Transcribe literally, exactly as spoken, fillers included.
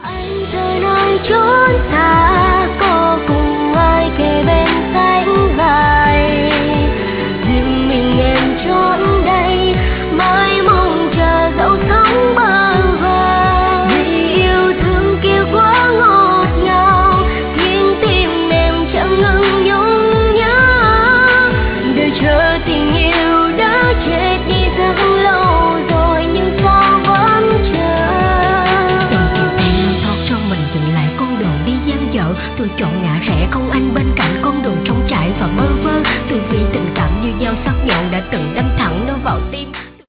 Anh rời nơi chốn xa, có cùng ai kề bên sánh vai, riêng mình em chốn đây mãi mong chờ dẫu sóng bơ vơ. Vì yêu thương kia quá ngọt ngào khiến tim em chẳng ngừng nhung nhớ. Đợi chờ tình yêu đã chết đi rất lâu rồi nhưng sao vẫn chờ. Đừng kêu em thoát cho mình dừng lại con đường đi gian dở. Tôi chọn ngã rẽ không anh bên cạnh.